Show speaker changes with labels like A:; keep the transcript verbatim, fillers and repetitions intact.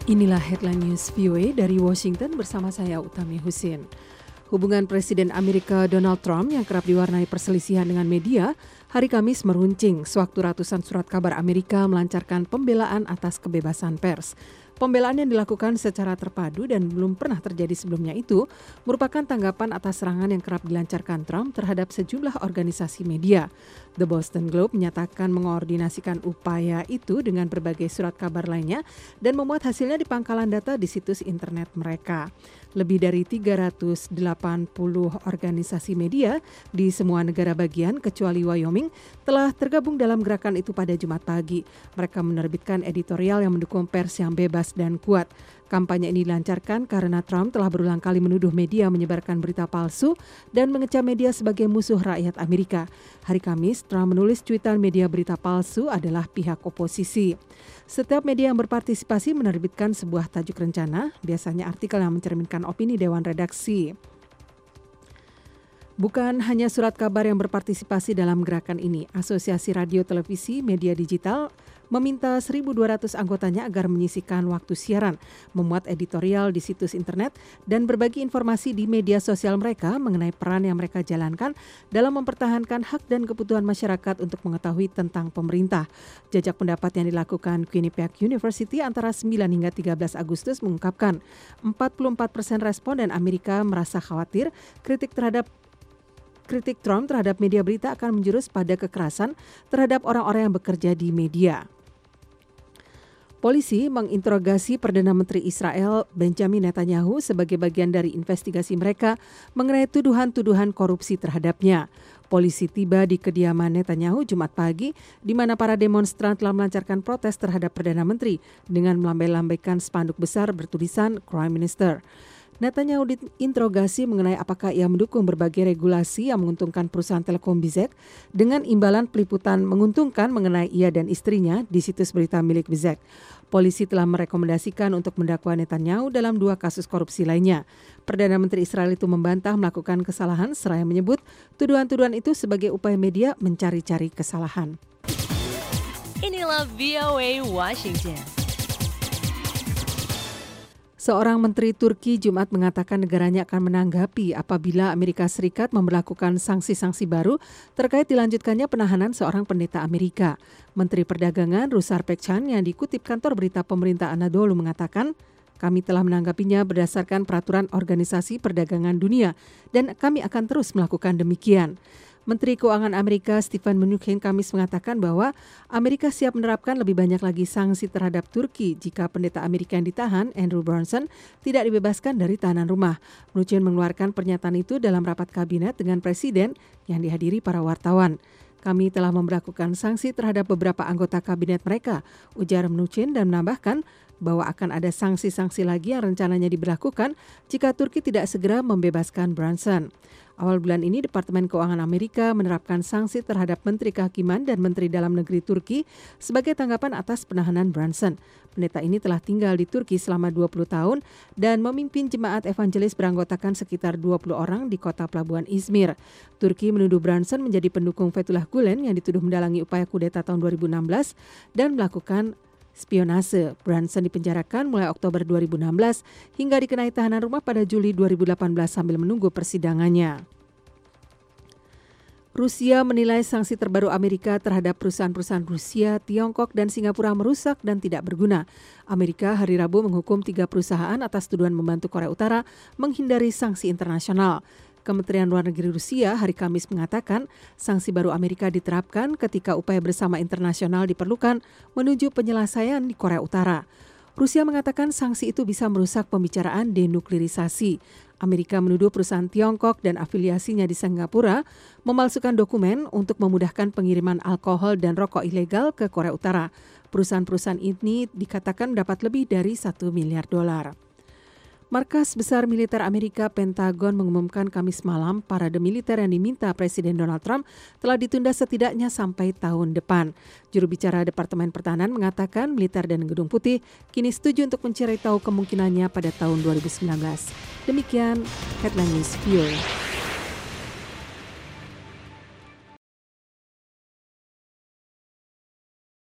A: Inilah headline news V O A dari Washington bersama saya Utami Husin. Hubungan Presiden Amerika Donald Trump yang kerap diwarnai perselisihan dengan media, hari Kamis meruncing sewaktu ratusan surat kabar Amerika melancarkan pembelaan atas kebebasan pers. Pembelaan yang dilakukan secara terpadu dan belum pernah terjadi sebelumnya itu merupakan tanggapan atas serangan yang kerap dilancarkan Trump terhadap sejumlah organisasi media. The Boston Globe menyatakan mengoordinasikan upaya itu dengan berbagai surat kabar lainnya dan memuat hasilnya di pangkalan data di situs internet mereka. Lebih dari tiga ratus delapan puluh organisasi media di semua negara bagian kecuali Wyoming telah tergabung dalam gerakan itu pada Jumat pagi. Mereka menerbitkan editorial yang mendukung pers yang bebas dan kuat. Kampanye ini dilancarkan karena Trump telah berulang kali menuduh media menyebarkan berita palsu dan mengecam media sebagai musuh rakyat Amerika. Hari Kamis, Trump menulis cuitan media berita palsu adalah pihak oposisi. Setiap media yang berpartisipasi menerbitkan sebuah tajuk rencana, biasanya artikel yang mencerminkan opini dewan redaksi. Bukan hanya surat kabar yang berpartisipasi dalam gerakan ini, Asosiasi Radio Televisi Media Digital meminta seribu dua ratus anggotanya agar menyisihkan waktu siaran, memuat editorial di situs internet, dan berbagi informasi di media sosial mereka mengenai peran yang mereka jalankan dalam mempertahankan hak dan kebutuhan masyarakat untuk mengetahui tentang pemerintah. Jajak pendapat yang dilakukan Quinnipiac University antara sembilan hingga tiga belas Agustus mengungkapkan empat puluh empat persen responden Amerika merasa khawatir kritik terhadap Kritik Trump terhadap media berita akan menjurus pada kekerasan terhadap orang-orang yang bekerja di media. Polisi menginterogasi Perdana Menteri Israel Benjamin Netanyahu sebagai bagian dari investigasi mereka mengenai tuduhan-tuduhan korupsi terhadapnya. Polisi tiba di kediaman Netanyahu Jumat pagi, di mana para demonstran telah melancarkan protes terhadap Perdana Menteri dengan melambai-lambaikan spanduk besar bertulisan Prime Minister. Netanyahu diinterogasi mengenai apakah ia mendukung berbagai regulasi yang menguntungkan perusahaan Telekom Bezek dengan imbalan peliputan menguntungkan mengenai ia dan istrinya di situs berita milik Bezek. Polisi telah merekomendasikan untuk mendakwa Netanyahu dalam dua kasus korupsi lainnya. Perdana Menteri Israel itu membantah melakukan kesalahan seraya menyebut tuduhan-tuduhan itu sebagai upaya media mencari-cari kesalahan.
B: Inilah V O A Washington.
A: Seorang menteri Turki Jumat mengatakan negaranya akan menanggapi apabila Amerika Serikat memberlakukan sanksi-sanksi baru terkait dilanjutkannya penahanan seorang pendeta Amerika. Menteri Perdagangan Rusar Pekcan yang dikutip kantor berita pemerintah Anadolu mengatakan, kami telah menanggapinya berdasarkan peraturan Organisasi Perdagangan Dunia dan kami akan terus melakukan demikian. Menteri Keuangan Amerika Stephen Mnuchin Kamis mengatakan bahwa Amerika siap menerapkan lebih banyak lagi sanksi terhadap Turki jika pendeta Amerika yang ditahan, Andrew Brunson, tidak dibebaskan dari tahanan rumah. Mnuchin mengeluarkan pernyataan itu dalam rapat kabinet dengan Presiden yang dihadiri para wartawan. Kami telah memberlakukan sanksi terhadap beberapa anggota kabinet mereka, ujar Mnuchin dan menambahkan bahwa akan ada sanksi-sanksi lagi yang rencananya diberlakukan jika Turki tidak segera membebaskan Brunson. Awal bulan ini, Departemen Keuangan Amerika menerapkan sanksi terhadap Menteri Kehakiman dan Menteri Dalam Negeri Turki sebagai tanggapan atas penahanan Brunson. Pendeta ini telah tinggal di Turki selama dua puluh tahun dan memimpin jemaat evangelis beranggotakan sekitar dua puluh orang di kota pelabuhan Izmir. Turki menuduh Brunson menjadi pendukung Fethullah Gulen yang dituduh mendalangi upaya kudeta tahun dua ribu enam belas dan melakukan spionase. Brunson dipenjarakan mulai Oktober dua ribu enam belas hingga dikenai tahanan rumah pada Juli dua ribu delapan belas sambil menunggu persidangannya. Rusia menilai sanksi terbaru Amerika terhadap perusahaan-perusahaan Rusia, Tiongkok, dan Singapura merusak dan tidak berguna. Amerika hari Rabu menghukum tiga perusahaan atas tuduhan membantu Korea Utara menghindari sanksi internasional. Kementerian Luar Negeri Rusia hari Kamis mengatakan sanksi baru Amerika diterapkan ketika upaya bersama internasional diperlukan menuju penyelesaian di Korea Utara. Rusia mengatakan sanksi itu bisa merusak pembicaraan denuklirisasi. Amerika menuduh perusahaan Tiongkok dan afiliasinya di Singapura memalsukan dokumen untuk memudahkan pengiriman alkohol dan rokok ilegal ke Korea Utara. Perusahaan-perusahaan ini dikatakan mendapat lebih dari satu miliar dolar. Markas Besar Militer Amerika Pentagon mengumumkan Kamis malam parade militer yang diminta Presiden Donald Trump telah ditunda setidaknya sampai tahun depan. Juru bicara Departemen Pertahanan mengatakan militer dan Gedung Putih kini setuju untuk mencari tahu kemungkinannya pada tahun dua ribu sembilan belas. Demikian Headline News V O A.